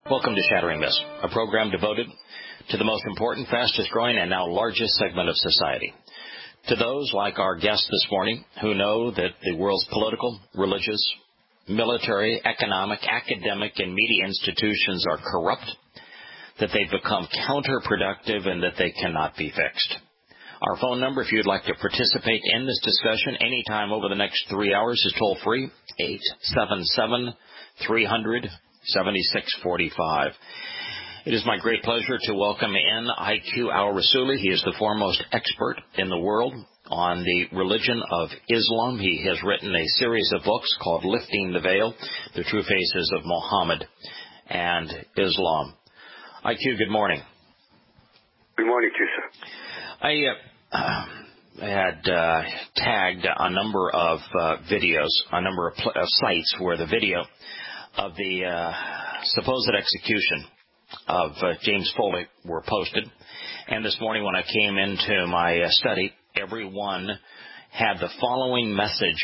Welcome to Shattering This, a program devoted to the most important, fastest growing, and now largest segment of society. To those like our guest this morning who know that the world's political, religious, military, economic, academic, and media institutions are corrupt, that they've become counterproductive, and that they cannot be fixed. Our phone number, if you'd like to participate in this discussion anytime over the next 3 hours, is toll-free, 877-300-7645. It is my great pleasure to welcome in IQ Al-Rassooli. He is the foremost expert in the world on the religion of Islam. He has written a series of books called Lifting the Veil, The True Faces of Muhammad and Islam. IQ, good morning. Good morning to you, sir. I had tagged a number of videos, a number of sites where the video of the supposed execution of James Foley were posted. And this morning when I came into my study, everyone had the following message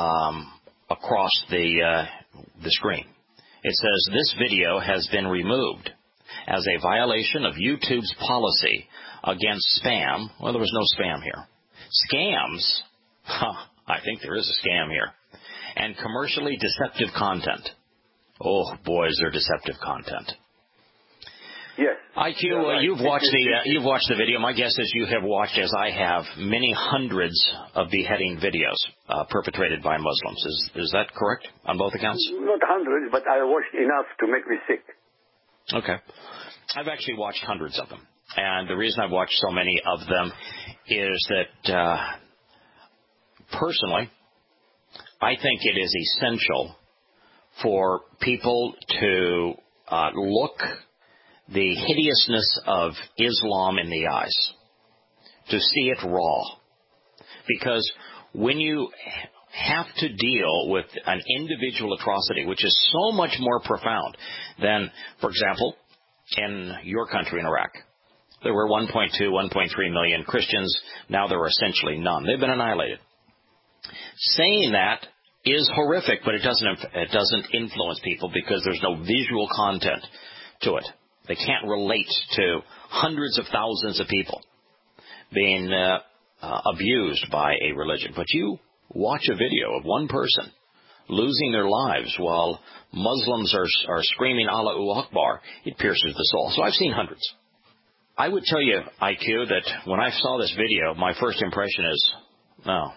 across the screen. It says, "This video has been removed as a violation of YouTube's policy against spam." Well, there was no spam here. Scams? I think there is a scam here. And commercially deceptive content. Oh, boy, is there deceptive content. Yes. IQ, right. you've watched the video. My guess is you have watched, as I have, many hundreds of beheading videos perpetrated by Muslims. Is that correct on both accounts? Not hundreds, but I watched enough to make me sick. Okay. I've actually watched hundreds of them. And the reason I've watched so many of them is that, personally, I think it is essential for people to look the hideousness of Islam in the eyes, to see it raw. Because when you have to deal with an individual atrocity, which is so much more profound than, for example, in your country in Iraq, there were 1.2, 1.3 million Christians. Now there are essentially none. They've been annihilated. Saying that is horrific, but it doesn't influence people because there's no visual content to it. They can't relate to hundreds of thousands of people being abused by a religion. But you watch a video of one person losing their lives while Muslims are screaming Allahu Akbar, it pierces the soul. So I've seen hundreds. I would tell you, IQ, that when I saw this video, my first impression is, no,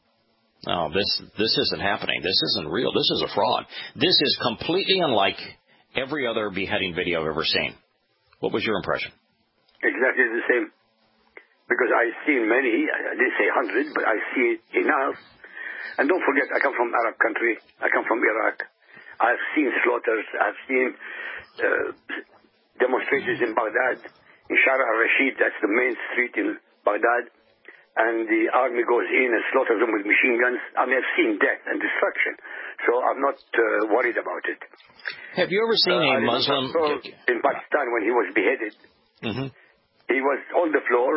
this isn't happening. This isn't real. This is a fraud. This is completely unlike every other beheading video I've ever seen. What was your impression? Exactly the same. Because I've seen many, I didn't say hundreds, but I see it enough. And don't forget, I come from Arab country. I come from Iraq. I've seen slaughters. I've seen demonstrations in Baghdad. In Shara al-Rashid, that's the main street in Baghdad. And the army goes in and slaughters them with machine guns. I mean, I've seen death and destruction. So I'm not worried about it. Have you ever seen a Muslim? In Pakistan, when he was beheaded, he was on the floor,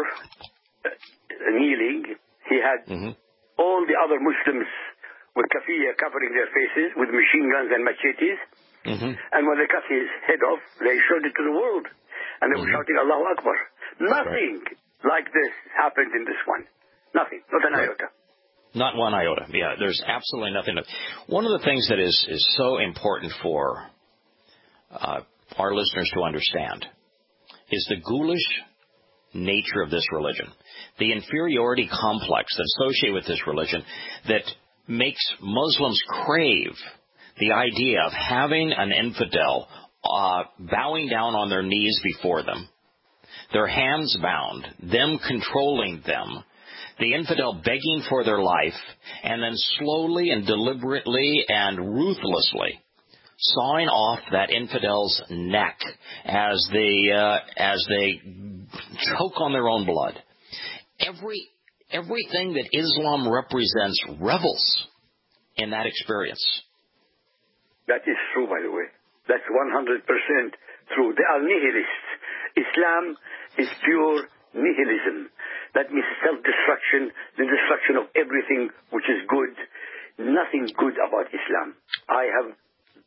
kneeling. He had all the other Muslims with kafiyah covering their faces with machine guns and machetes. And when they cut his head off, they showed it to the world. And they were shouting, Allahu Akbar. Nothing like this happened in this one. Nothing. Not an iota. Not one iota. Yeah, there's absolutely nothing. One of the things that is so important for our listeners to understand is the ghoulish nature of this religion, the inferiority complex that's associated with this religion that makes Muslims crave the idea of having an infidel bowing down on their knees before them, their hands bound, them controlling them, the infidel begging for their life, and then slowly and deliberately and ruthlessly sawing off that infidel's neck as they choke on their own blood. Everything that Islam represents revels in that experience. That is true, by the way. That's 100% true. They are nihilists. Islam is pure nihilism. That means self-destruction, the destruction of everything which is good. Nothing good about Islam. I have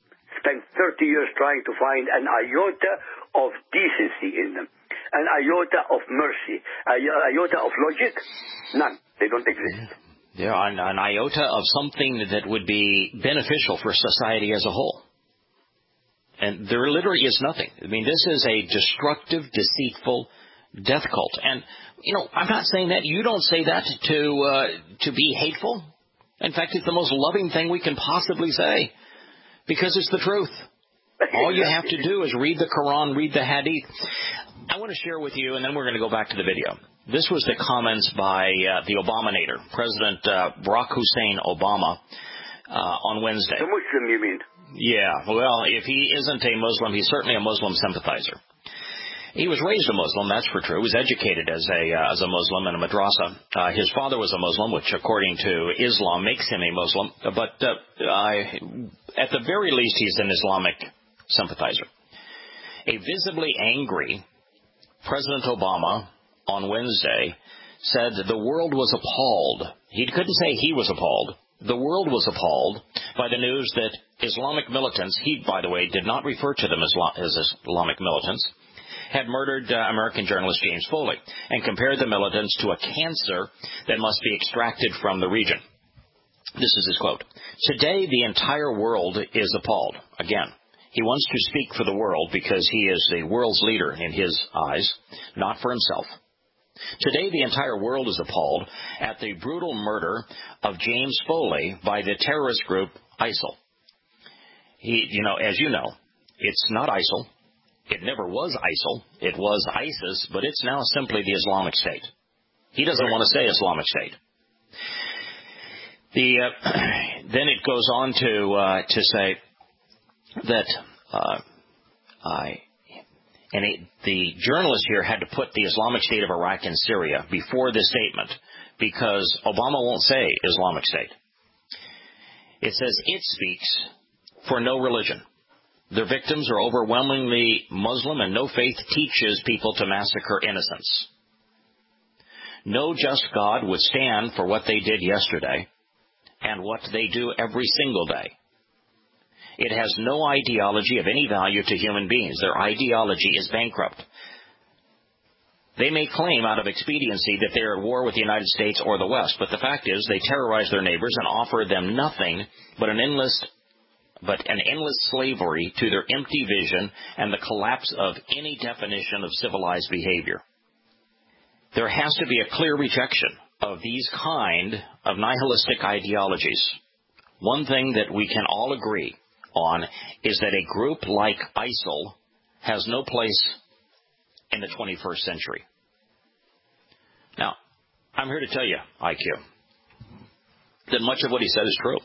spent 30 years trying to find an iota of decency in them, an iota of mercy, an iota of logic. None. They don't exist. Yeah, an iota of something that would be beneficial for society as a whole. And there literally is nothing. I mean, this is a destructive, deceitful death cult. And, I'm not saying that. You don't say that to be hateful. In fact, it's the most loving thing we can possibly say because it's the truth. All you have to do is read the Quran, read the Hadith. I want to share with you, and then we're going to go back to the video. This was the comments by the Obamanator, President Barack Hussein Obama, on Wednesday. The Muslim, you mean? Yeah. Well, if he isn't a Muslim, he's certainly a Muslim sympathizer. He was raised a Muslim, that's for true. He was educated as a Muslim in a madrasa. His father was a Muslim, which, according to Islam, makes him a Muslim. But at the very least, he's an Islamic sympathizer. A visibly angry President Obama on Wednesday said the world was appalled. He couldn't say he was appalled. The world was appalled by the news that Islamic militants, he, by the way, did not refer to them as Islamic militants, had murdered American journalist James Foley and compared the militants to a cancer that must be extracted from the region. This is his quote. Today, the entire world is appalled. Again, he wants to speak for the world because he is the world's leader in his eyes, not for himself. Today, the entire world is appalled at the brutal murder of James Foley by the terrorist group ISIL. As you know, it's not ISIL. It never was ISIL. It was ISIS, but it's now simply the Islamic State. He doesn't want to say Islamic State. Then it goes on to say that the journalist here had to put the Islamic State of Iraq and Syria before this statement because Obama won't say Islamic State. It says it speaks for no religion. Their victims are overwhelmingly Muslim, and no faith teaches people to massacre innocents. No just God would stand for what they did yesterday and what they do every single day. It has no ideology of any value to human beings. Their ideology is bankrupt. They may claim out of expediency that they are at war with the United States or the West, but the fact is they terrorize their neighbors and offer them nothing but an endless slavery to their empty vision and the collapse of any definition of civilized behavior. There has to be a clear rejection of these kind of nihilistic ideologies. One thing that we can all agree on is that a group like ISIL has no place in the 21st century. Now, I'm here to tell you, IQ, that much of what he said is true,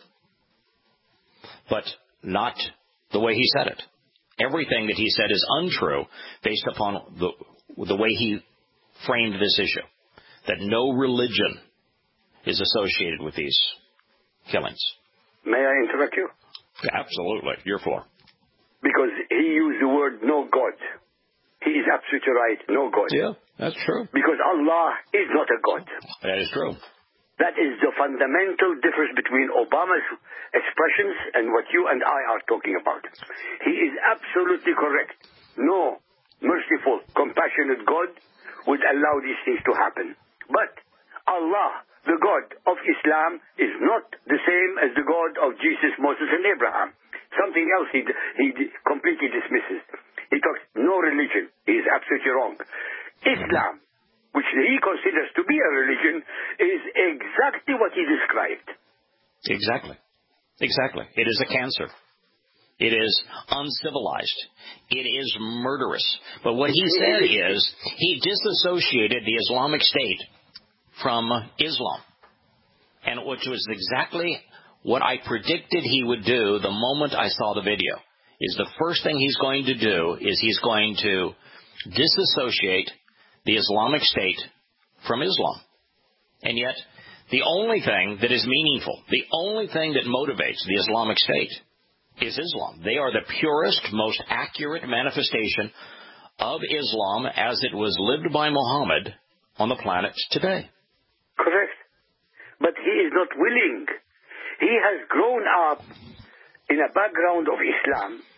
but not the way he said it. Everything that he said is untrue based upon the way he framed this issue, that no religion is associated with these killings. May I interrupt you? Absolutely. Your floor. Because he used the word no God. He is absolutely right, no God. Yeah, that's true. Because Allah is not a God. That is true. That is the fundamental difference between Obama's expressions and what you and I are talking about. He is absolutely correct. No merciful, compassionate God would allow these things to happen. But Allah, the God of Islam, is not the same as the God of Jesus, Moses, and Abraham. Something else he completely dismisses. He talks no religion. He is absolutely wrong. Islam, which he considers to be a religion, is exactly what he described. Exactly. It is a cancer. It is uncivilized. It is murderous. But what he said is he disassociated the Islamic State from Islam, and which was exactly what I predicted he would do the moment I saw the video. Is the first thing he's going to do is he's going to disassociate the Islamic State from Islam. And yet, the only thing that is meaningful, the only thing that motivates the Islamic State is Islam. They are the purest, most accurate manifestation of Islam as it was lived by Muhammad on the planet today. Correct. But he is not willing. He has grown up in a background of Islam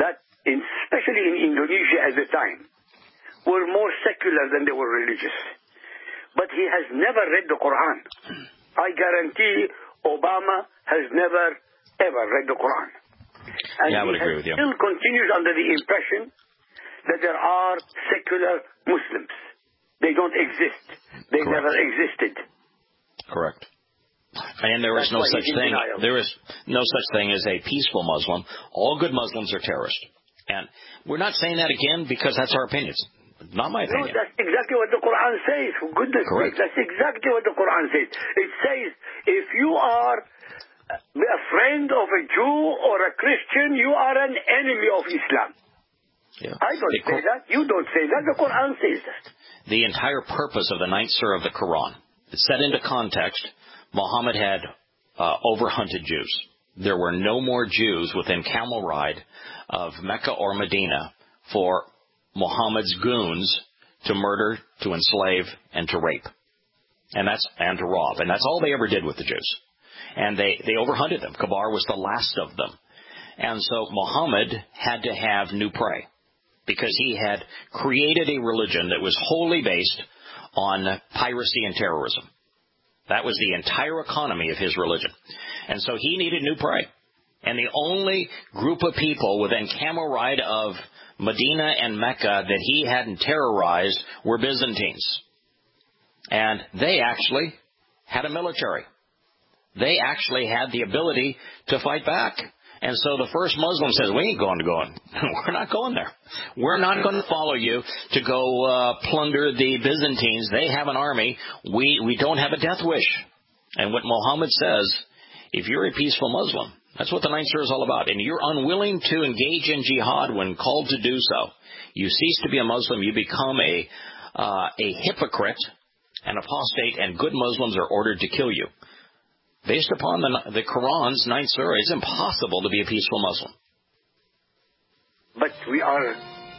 that, especially in Indonesia at the time, were more secular than they were religious. But he has never read the Quran. I guarantee Obama has never, ever read the Quran. And I would agree with you. Still continues under the impression that there are secular Muslims. They don't exist. They Correct. never existed. Correct. And there is no such thing. There is no such thing as a peaceful Muslim. All good Muslims are terrorists. And we're not saying that again because that's our opinions. Not my opinion. No, that's exactly what the Quran says. For goodness sake, that's exactly what the Quran says. It says, if you are a friend of a Jew or a Christian, you are an enemy of Islam. Yeah. I don't say that. You don't say that. The Quran says that. The entire purpose of the 9th surah of the Quran is set into context. Muhammad had overhunted Jews. There were no more Jews within camel ride of Mecca or Medina for Muhammad's goons to murder, to enslave, and to rape, and to rob. And that's all they ever did with the Jews. And they overhunted them. Kabar was the last of them. And so Muhammad had to have new prey because he had created a religion that was wholly based on piracy and terrorism. That was the entire economy of his religion. And so he needed new prey. And the only group of people within camel ride of Medina and Mecca that he hadn't terrorized were Byzantines. And they actually had a military. They actually had the ability to fight back. And so the first Muslim says, we ain't going. We're not going there. We're not going to follow you to go plunder the Byzantines. They have an army. We don't have a death wish. And what Muhammad says, if you're a peaceful Muslim, that's what the 9th surah is all about, and you're unwilling to engage in jihad when called to do so, you cease to be a Muslim, you become a hypocrite, an apostate, and good Muslims are ordered to kill you. Based upon the Quran's 9th surah, it's impossible to be a peaceful Muslim. But we are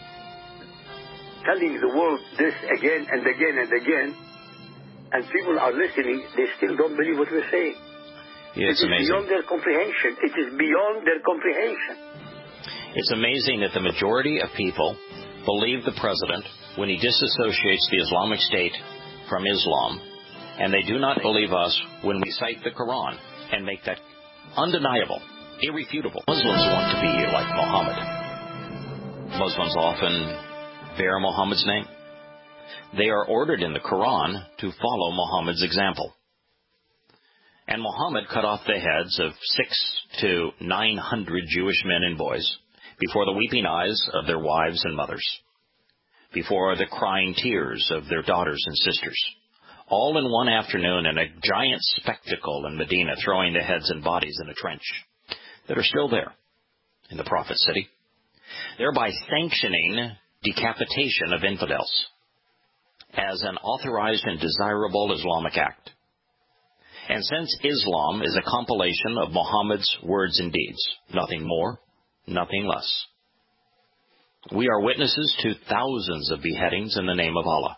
telling the world this again and again and again, and people are listening, they still don't believe what we're saying. Yeah, it's amazing. Beyond their comprehension. It is beyond their comprehension. It's amazing that the majority of people believe the president when he disassociates the Islamic State from Islam, and they do not believe us when we cite the Quran and make that undeniable, irrefutable. Muslims want to be like Muhammad. Muslims often bear Muhammad's name. They are ordered in the Quran to follow Muhammad's example. And Muhammad cut off the heads of 600 to 900 Jewish men and boys before the weeping eyes of their wives and mothers, before the crying tears of their daughters and sisters, all in one afternoon in a giant spectacle in Medina, throwing the heads and bodies in a trench that are still there in the Prophet's city, thereby sanctioning decapitation of infidels as an authorized and desirable Islamic act. And since Islam is a compilation of Muhammad's words and deeds, nothing more, nothing less, we are witnesses to thousands of beheadings in the name of Allah.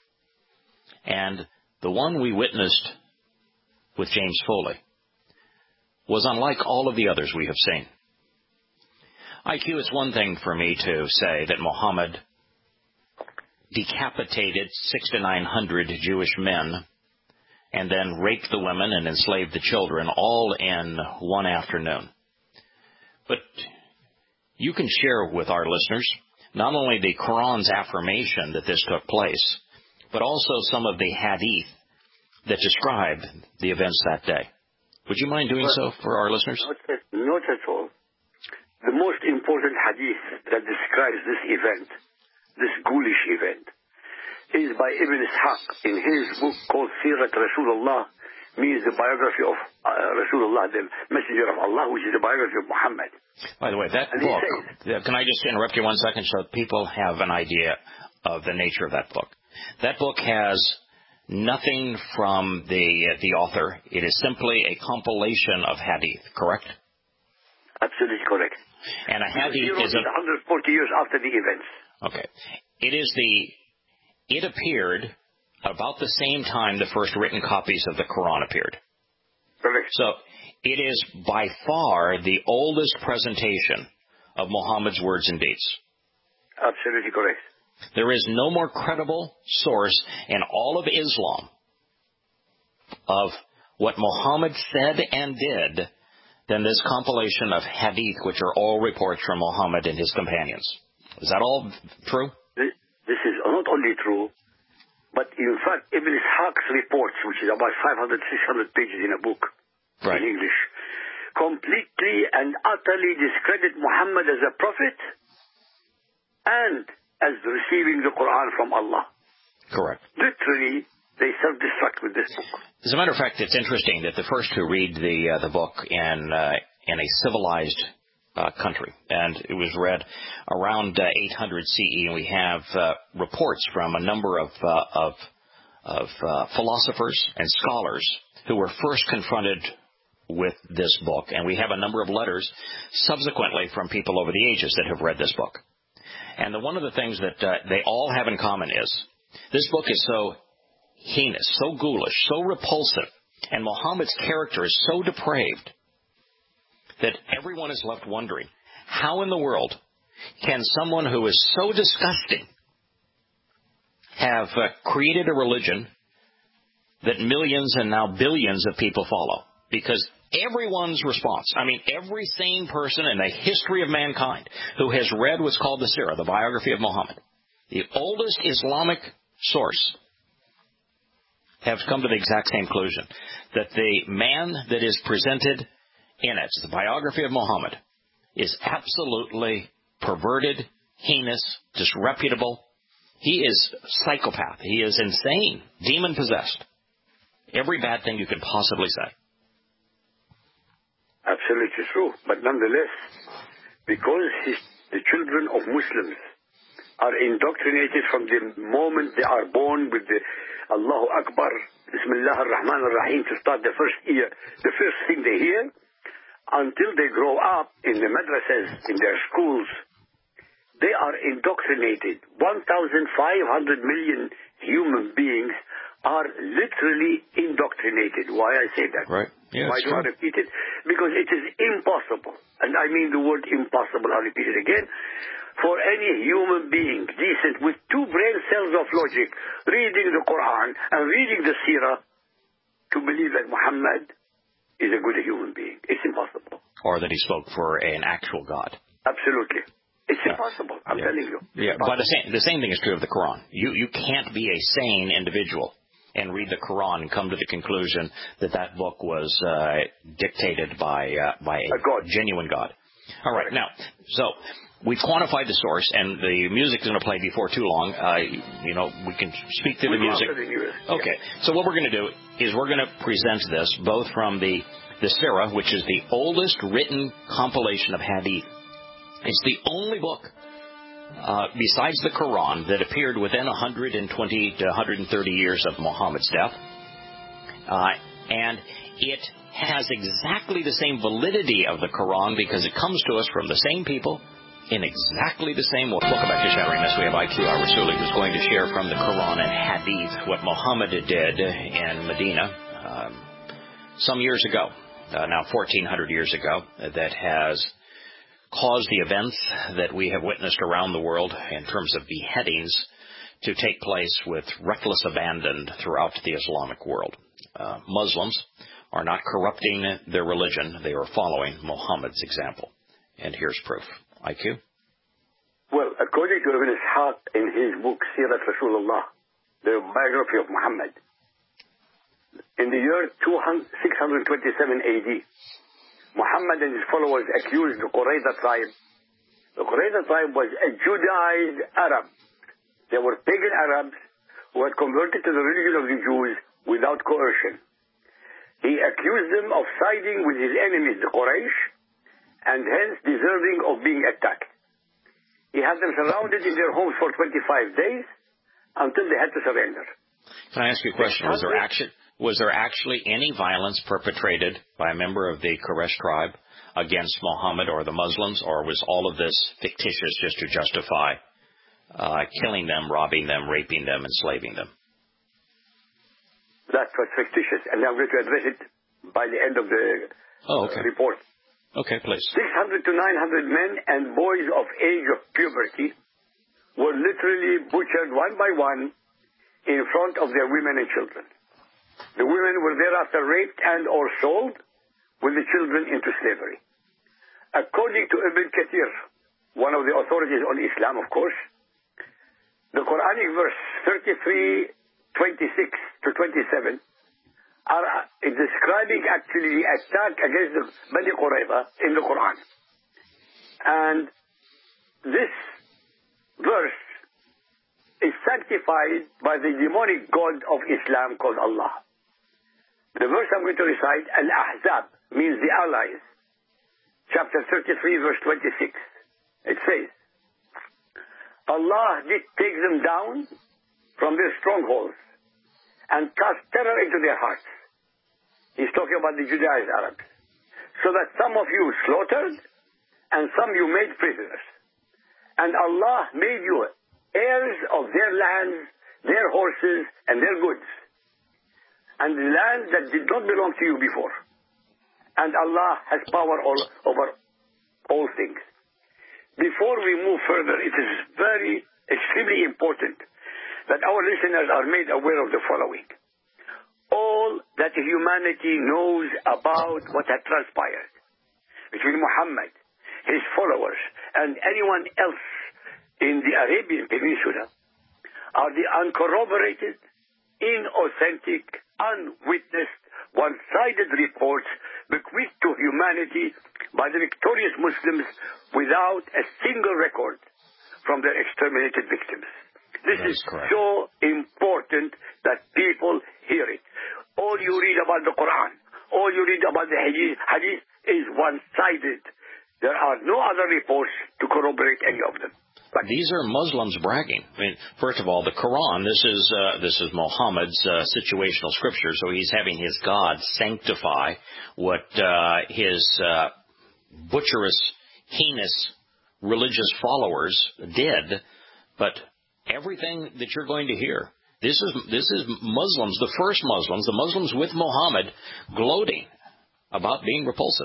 And the one we witnessed with James Foley was unlike all of the others we have seen. IQ, it's one thing for me to say that Muhammad decapitated 600 to 900 Jewish men and then raped the women and enslaved the children all in one afternoon. But you can share with our listeners not only the Quran's affirmation that this took place, but also some of the hadith that describe the events that day. Would you mind doing so for our listeners? Not at all. The most important hadith that describes this event, this ghoulish event, is by Ibn Ishaq in his book called Sirat Rasulullah, means the biography of Rasulullah, the messenger of Allah, which is the biography of Muhammad. By the way, that book, can I just interrupt you 1 second so people have an idea of the nature of that book? That book has nothing from the author. It is simply a compilation of hadith, correct? Absolutely correct. And a hadith is 140 years after the events. Okay. It appeared about the same time the first written copies of the Quran appeared. Correct. So it is by far the oldest presentation of Muhammad's words and deeds. Absolutely correct. There is no more credible source in all of Islam of what Muhammad said and did than this compilation of hadith, which are all reports from Muhammad and his companions. Is that all true? This is not only true, but in fact, Ibn Ishaq's reports, which is about 500, 600 pages in a book in English, completely and utterly discredit Muhammad as a prophet and as receiving the Quran from Allah. Correct. Literally, they self-destruct with this book. As a matter of fact, it's interesting that the first to read the book in a civilized country, and it was read around 800 CE, and we have reports from a number of philosophers and scholars who were first confronted with this book, and we have a number of letters subsequently from people over the ages that have read this book. And one of the things that they all have in common is this book is so heinous, so ghoulish, so repulsive, and Muhammad's character is so depraved that everyone is left wondering, how in the world can someone who is so disgusting have created a religion that millions and now billions of people follow? Because everyone's response, every sane person in the history of mankind who has read what's called the Sirah, the biography of Muhammad, the oldest Islamic source, have come to the exact same conclusion, that the man that is presented in it, the biography of Muhammad, is absolutely perverted, heinous, disreputable. He is psychopath. He is insane, demon-possessed. Every bad thing you could possibly say. Absolutely true. But nonetheless, because the children of Muslims are indoctrinated from the moment they are born with the Allahu Akbar, Bismillah ar-Rahman ar-Rahim to start the first thing they hear, until they grow up in the madrasas, in their schools, they are indoctrinated. 1,500 million human beings are literally indoctrinated. Why I say that? Right. Yeah, why do I repeat it? Because it is impossible, and I mean the word impossible, I'll repeat it again, for any human being decent with two brain cells of logic reading the Quran and reading the Sirah to believe that Muhammad is a good human being. It's impossible. Or that he spoke for an actual God. Absolutely. It's impossible. I'm telling you. Yeah, but the same thing is true of the Quran. You can't be a sane individual and read the Quran and come to the conclusion that that book was dictated by a God. Genuine God. All right. Now, so we've quantified the source, and the music is going to play before too long. We can speak to the music. Okay. So what we're going to do is we're going to present this both from the Sirah, which is the oldest written compilation of hadith. It's the only book besides the Quran that appeared within 120 to 130 years of Muhammad's death. And it has exactly the same validity of the Quran because it comes to us from the same people in exactly the same way. Welcome back to Shattering Myths. We have IQ Al-Rasuli, who's going to share from the Quran and Hadith what Muhammad did in Medina some years ago, now 1,400 years ago, that has caused the events that we have witnessed around the world in terms of beheadings to take place with reckless abandon throughout the Islamic world. Muslims are not corrupting their religion. They are following Muhammad's example. And here's proof. IQ? Well, according to Ibn Ishaq in his book, Sirat Rasulullah, the biography of Muhammad, in the year 627 AD, Muhammad and his followers accused the Qurayza tribe. The Qurayza tribe was a Judaized Arab. They were pagan Arabs who had converted to the religion of the Jews without coercion. He accused them of siding with his enemies, the Quraysh, and hence deserving of being attacked. He had them surrounded in their homes for 25 days until they had to surrender. Can I ask you a question? Was there actually any violence perpetrated by a member of the Quraysh tribe against Muhammad or the Muslims, or was all of this fictitious just to justify killing them, robbing them, raping them, enslaving them? That was fictitious, and I'm going to address it by the end of the report. Okay, please. 600 to 900 men and boys of age of puberty were literally butchered one by one in front of their women and children. The women were thereafter raped and or sold with the children into slavery. According to Ibn Kathir, one of the authorities on Islam, of course, the Quranic verse 33, 26 to 27 are describing actually the attack against the Bani Qurayza in the Quran. And this verse is sanctified by the demonic god of Islam called Allah. The verse I'm going to recite, Al-Ahzab, means the allies. Chapter 33, verse 26. It says, Allah did take them down from their strongholds and cast terror into their hearts. He's talking about the Judaized Arabs. So that some of you slaughtered and some you made prisoners. And Allah made you heirs of their lands, their horses, and their goods. And the land that did not belong to you before. And Allah has power over all things. Before we move further, it is extremely important that our listeners are made aware of the following. All that humanity knows about what had transpired between Muhammad, his followers, and anyone else in the Arabian Peninsula are the uncorroborated, inauthentic, unwitnessed, one-sided reports bequeathed to humanity by the victorious Muslims without a single record from their exterminated victims. This is correct. so important that people hear it. All you read about the Quran, all you read about the Hadith is one-sided. There are no other reports to corroborate any of them. But these are Muslims bragging. I mean, first of all, the Quran, this is Muhammad's situational scripture, so he's having his God sanctify what his butcherous, heinous religious followers did. But everything that you're going to hear, this is Muslims, the first Muslims, the Muslims with Muhammad, gloating about being repulsive.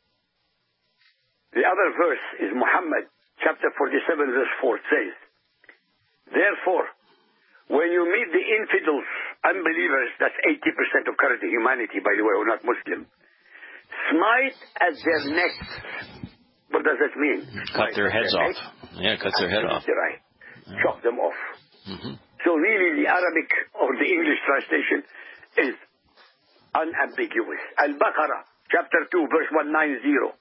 The other verse is Muhammad. Chapter 47, verse 4 says, therefore, when you meet the infidels, unbelievers, that's 80% of current humanity, by the way, who are not Muslim, smite at their necks. What does that mean? Cut their heads off. Yeah, cut their head off. Right. Yeah. Chop them off. Mm-hmm. So really the Arabic or the English translation is unambiguous. Al-Baqarah, chapter 2, verse 190.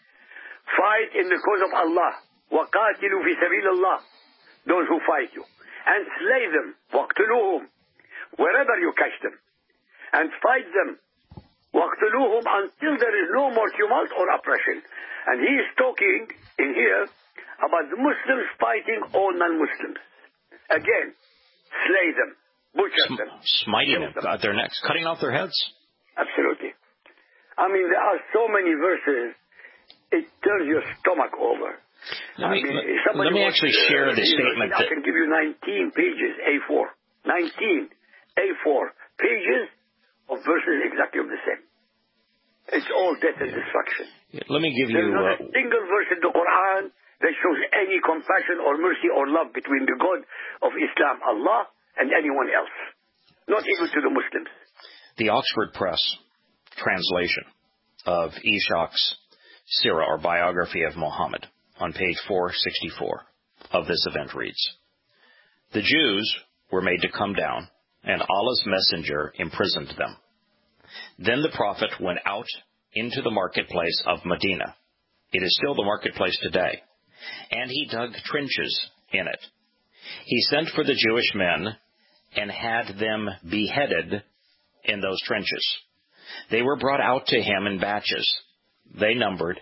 Fight in the cause of Allah. وَقَاتِلُوا فِي سَبِيلِ اللَّهِ, those who fight you, and slay them, وَاقْتُلُوهُم, wherever you catch them, and fight them, وَاقْتُلُوهُم, until there is no more tumult or oppression. And he is talking in here about the Muslims fighting all non-Muslims. Again, slay them, butcher them, smiting them, cut their necks, cutting off their heads. Absolutely. I mean, there are so many verses, it turns your stomach over. Let me actually share the statement. I can give you 19 pages, A4. 19 A4 pages of verses exactly of the same. It's all death and destruction. Let me give you... There's not a single verse in the Quran that shows any compassion or mercy or love between the God of Islam, Allah, and anyone else. Not even to the Muslims. The Oxford Press translation of Ishaq's Sirah, or biography of Muhammad, on page 464 of this event reads, the Jews were made to come down, and Allah's messenger imprisoned them. Then the Prophet went out into the marketplace of Medina. It is still the marketplace today. And he dug trenches in it. He sent for the Jewish men and had them beheaded in those trenches. They were brought out to him in batches. They numbered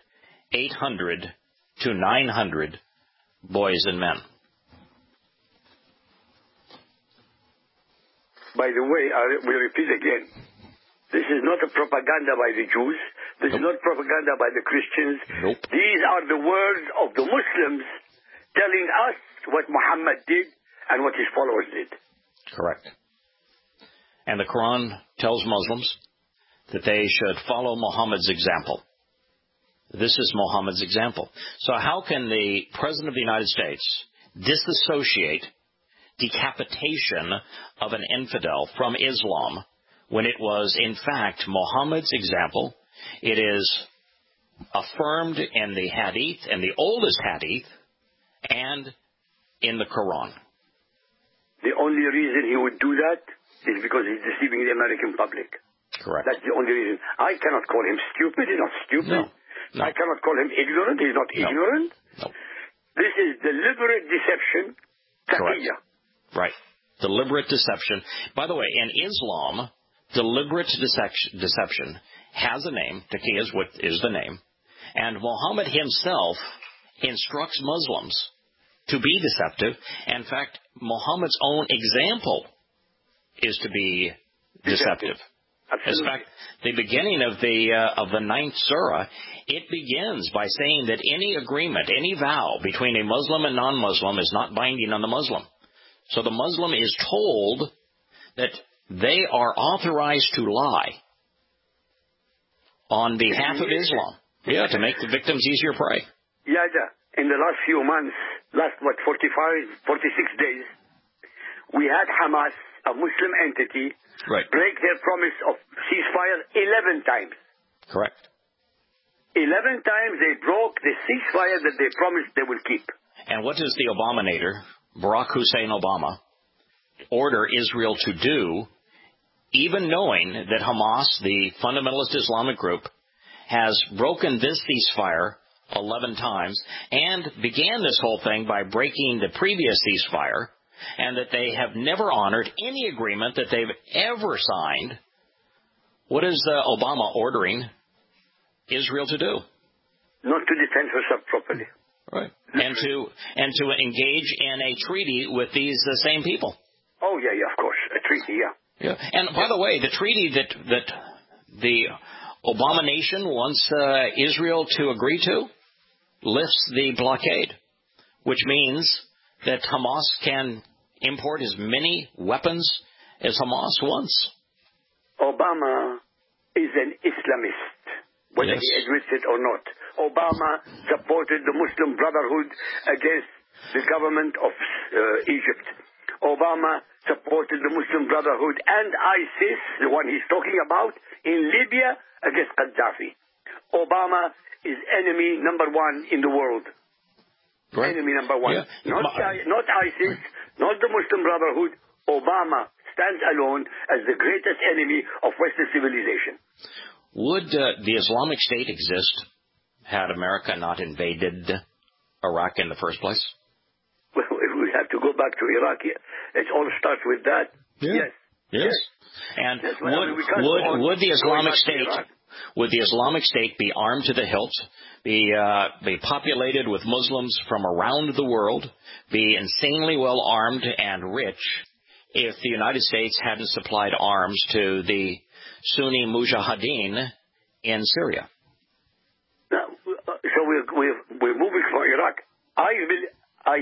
800 to 900 boys and men. By the way, we repeat again, this is not a propaganda by the Jews. This is not propaganda by the Christians. Nope. These are the words of the Muslims telling us what Muhammad did and what his followers did. Correct. And the Quran tells Muslims that they should follow Muhammad's example. This is Muhammad's example. So how can the President of the United States disassociate decapitation of an infidel from Islam when it was, in fact, Muhammad's example? It is affirmed in the Hadith, in the oldest Hadith, and in the Quran. The only reason he would do that is because he's deceiving the American public. Correct. That's the only reason. I cannot call him stupid. He's not stupid. No. I cannot call him ignorant. He's not ignorant. No. This is deliberate deception. Correct. Right. Deliberate deception. By the way, in Islam, deliberate deception has a name. Taqiyya is what is the name. And Muhammad himself instructs Muslims to be deceptive. In fact, Muhammad's own example is to be deceptive. Absolutely. In fact, the beginning of the 9th surah, it begins by saying that any agreement, any vow between a Muslim and non-Muslim is not binding on the Muslim. So the Muslim is told that they are authorized to lie on behalf of Islam. Yeah, to make the victims easier prey. Yeah, in the last few months, 46 days, we had Hamas, a Muslim entity, break their promise of ceasefire 11 times. Correct. 11 times they broke the ceasefire that they promised they will keep. And what does the Obama-nator, Barack Hussein Obama, order Israel to do, even knowing that Hamas, the fundamentalist Islamic group, has broken this ceasefire 11 times and began this whole thing by breaking the previous ceasefire, and that they have never honored any agreement that they've ever signed? What is Obama ordering Israel to do? Not to defend herself properly. Right. And to engage in a treaty with these same people. Oh, yeah, of course. A treaty, yeah. And by the way, the treaty that the Obama nation wants Israel to agree to lifts the blockade, which means that Hamas can import as many weapons as Hamas wants. Obama is an Islamist, whether he admits it or not. Obama supported the Muslim Brotherhood against the government of Egypt. Obama supported the Muslim Brotherhood and ISIS, the one he's talking about, in Libya against Gaddafi. Obama is enemy number one in the world. Right. Enemy number one. Yeah. Not ISIS, not the Muslim Brotherhood. Obama stands alone as the greatest enemy of Western civilization. Would the Islamic State exist had America not invaded Iraq in the first place? Well, we have to go back to Iraq. It all starts with that. Yeah. Yes. And would the Islamic State... Would the Islamic State be armed to the hilt, be populated with Muslims from around the world, be insanely well armed and rich if the United States hadn't supplied arms to the Sunni Mujahideen in Syria? Now, so we're moving from Iraq. I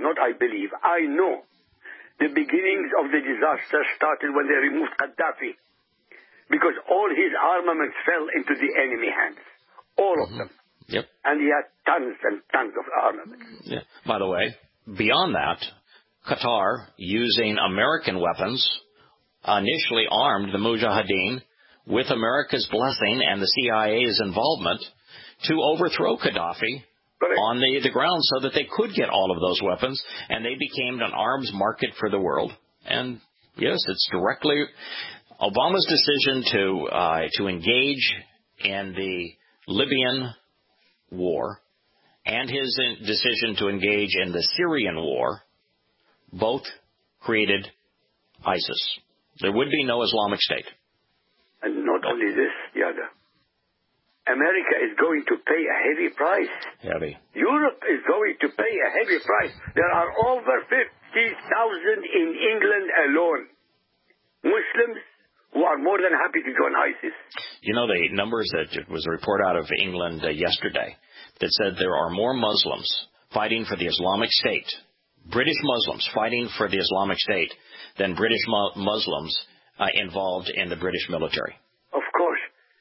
know the beginnings of the disaster started when they removed Gaddafi. Because all his armaments fell into the enemy hands. All of them. Yep. And he had tons and tons of armaments. Yeah. By the way, beyond that, Qatar, using American weapons, initially armed the Mujahideen with America's blessing and the CIA's involvement to overthrow Gaddafi on the ground so that they could get all of those weapons, and they became an arms market for the world. And yes, it's directly... Obama's decision to engage in the Libyan war and his decision to engage in the Syrian war both created ISIS. There would be no Islamic State. And not only this, Yada. America is going to pay a heavy price. Heavy. Europe is going to pay a heavy price. There are over 50,000 in England alone. Muslims who are more than happy to join ISIS. You know the numbers that was a report out of England yesterday that said there are more Muslims fighting for the Islamic State, British Muslims fighting for the Islamic State, than British Muslims involved in the British military. Of course. But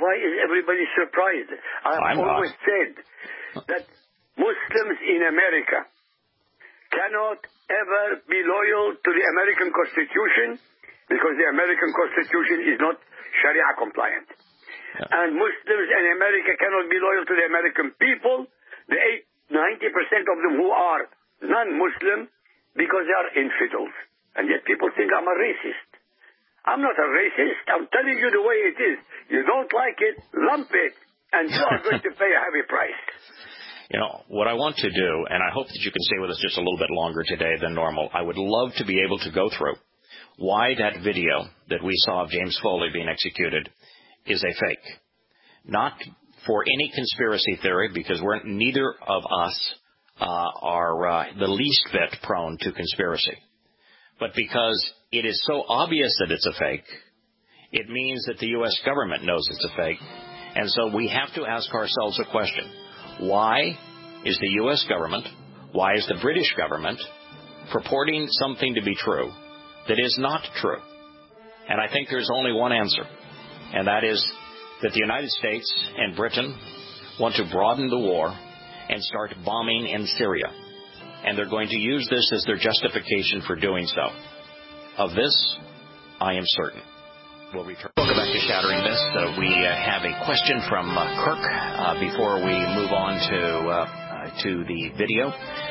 why is everybody surprised? I've always said that Muslims in America cannot ever be loyal to the American Constitution because the American Constitution is not Sharia compliant. Yeah. And Muslims in America cannot be loyal to the American people, the 90% of them who are non-Muslim, because they are infidels. And yet people think I'm a racist. I'm not a racist. I'm telling you the way it is. You don't like it, lump it, and you are going to pay a heavy price. You know, what I want to do, and I hope that you can stay with us just a little bit longer today than normal, I would love to be able to go through why that video that we saw of James Foley being executed is a fake. Not for any conspiracy theory, because neither of us are the least bit prone to conspiracy. But because it is so obvious that it's a fake, it means that the U.S. government knows it's a fake. And so we have to ask ourselves a question. Why is the U.S. government, why is the British government purporting something to be true that is not true? And I think there's only one answer, and that is that the United States and Britain want to broaden the war and start bombing in Syria. And they're going to use this as their justification for doing so. Of this, I am certain. We'll return. Welcome back to Shattering This. We have a question from Kirk before we move on to the video.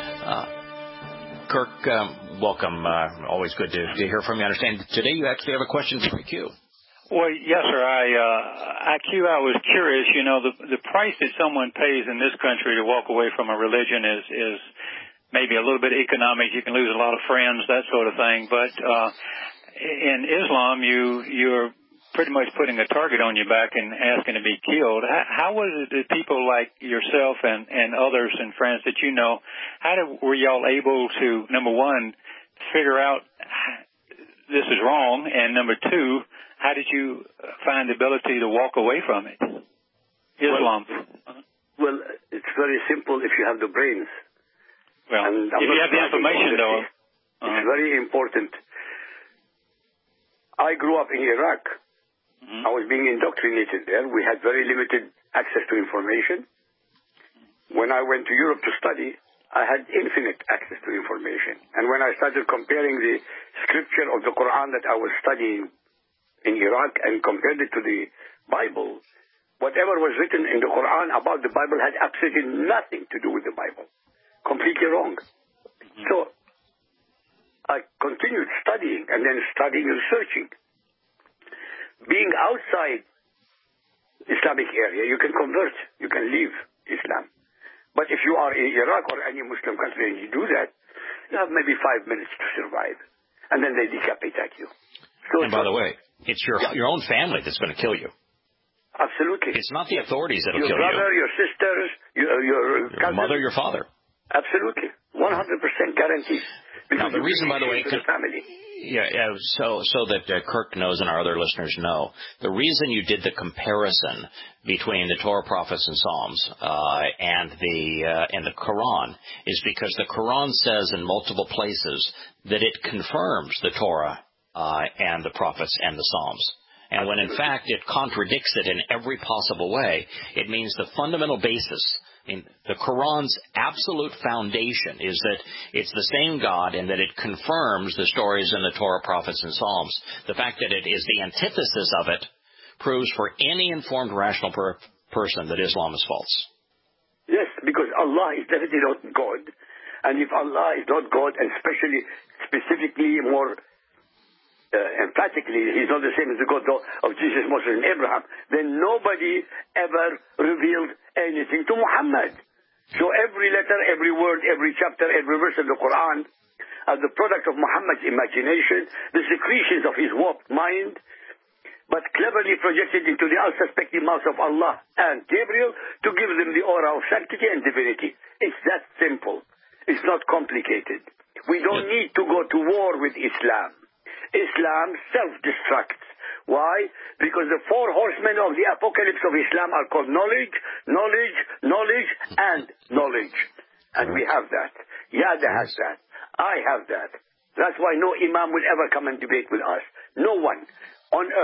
Kirk, welcome. Always good to hear from you. I understand today you actually have a question for IQ. Well, yes, sir. IQ, I was curious. You know, the price that someone pays in this country to walk away from a religion is maybe a little bit economic. You can lose a lot of friends, that sort of thing. But in Islam, you're pretty much putting a target on your back and asking to be killed. How was it that people like yourself and others and friends that you know, were y'all able to, number one, figure out this is wrong, and number two, how did you find the ability to walk away from it? Islam. Well, it's very simple if you have the brains. Well, if you have the information, though. It's very important. I grew up in Iraq. I was being indoctrinated there. We had very limited access to information. When I went to Europe to study, I had infinite access to information. And when I started comparing the scripture of the Quran that I was studying in Iraq and compared it to the Bible, whatever was written in the Quran about the Bible had absolutely nothing to do with the Bible. Completely wrong. So I continued studying and then studying and researching. Being outside Islamic area, you can convert, you can leave Islam. But if you are in Iraq or any Muslim country and you do that, you have maybe 5 minutes to survive. And then they decapitate you. So and by the way, it's your own family that's going to kill you. Absolutely. It's not the authorities that will kill you. Your brother, your sisters, your cousin. Mother, your father. Absolutely. 100% guarantee. Now, the reason, by the way, so that Kirk knows and our other listeners know, the reason you did the comparison between the Torah, Prophets, and Psalms and the Quran is because the Quran says in multiple places that it confirms the Torah and the Prophets and the Psalms. And when, in fact, it contradicts it in every possible way, it means the fundamental basis. The Quran's absolute foundation is that it's the same God and that it confirms the stories in the Torah, Prophets, and Psalms. The fact that it is the antithesis of it proves for any informed, rational person that Islam is false. Yes, because Allah is definitely not God. And if Allah is not God, and specifically more emphatically, he's not the same as the God of Jesus, Moses, and Abraham, then nobody ever revealed anything to Muhammad. So every letter, every word, every chapter, every verse of the Quran are the product of Muhammad's imagination, the secretions of his warped mind, but cleverly projected into the unsuspecting mouth of Allah and Gabriel to give them the aura of sanctity and divinity. It's that simple. It's not complicated. We don't need to go to war with Islam. Islam self-destructs. Why? Because the 4 horsemen of the apocalypse of Islam are called knowledge, knowledge, knowledge, and knowledge. And we have that. Yada has that. I have that. That's why no imam will ever come and debate with us. No one on earth.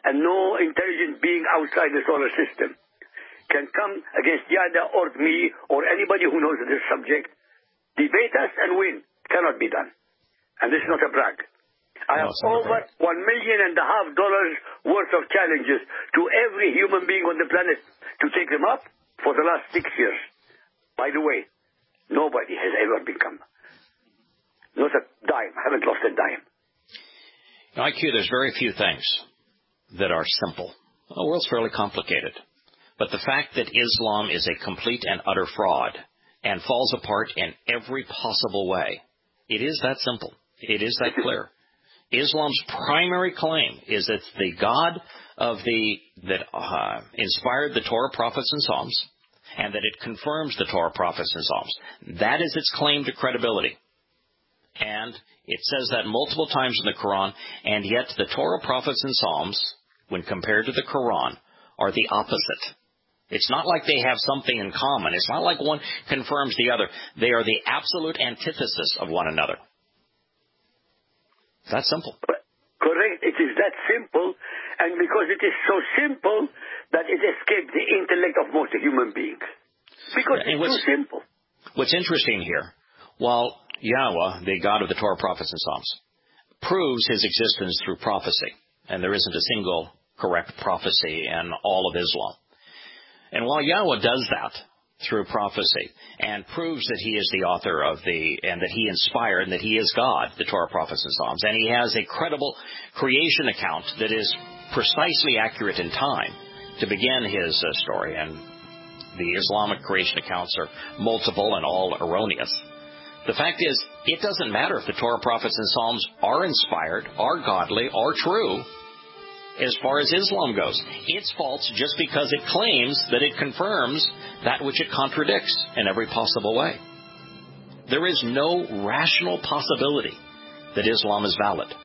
and no intelligent being outside the solar system can come against Yada or me or anybody who knows this subject, debate us and win. It cannot be done. And this is not a brag. I have over $1.5 million worth of challenges to every human being on the planet to take them up for the last 6 years. By the way, nobody has ever become. Not a dime. I haven't lost a dime. IQ, there's very few things that are simple. The world's fairly complicated. But the fact that Islam is a complete and utter fraud and falls apart in every possible way, it is that simple. It is that clear. Islam's primary claim is that the God that inspired the Torah, prophets, and Psalms, and that it confirms the Torah, prophets, and Psalms. That is its claim to credibility. And it says that multiple times in the Quran, and yet the Torah, prophets, and Psalms, when compared to the Quran, are the opposite. It's not like they have something in common. It's not like one confirms the other. They are the absolute antithesis of one another. That's simple. Correct. It is that simple, and because it is so simple that it escapes the intellect of most human beings. Because it's too simple. What's interesting here, while Yahweh, the God of the Torah, prophets, and Psalms, proves his existence through prophecy, and there isn't a single correct prophecy in all of Islam. And while Yahweh does that through prophecy and proves that he is the author of and that he inspired and that he is God, the Torah, prophets, and Psalms, and he has a credible creation account that is precisely accurate in time to begin his story, and the Islamic creation accounts are multiple and all erroneous. The fact is, it doesn't matter if the Torah, prophets, and Psalms are inspired, are godly, are true. As far as Islam goes, it's false just because it claims that it confirms that which it contradicts in every possible way. There is no rational possibility that Islam is valid.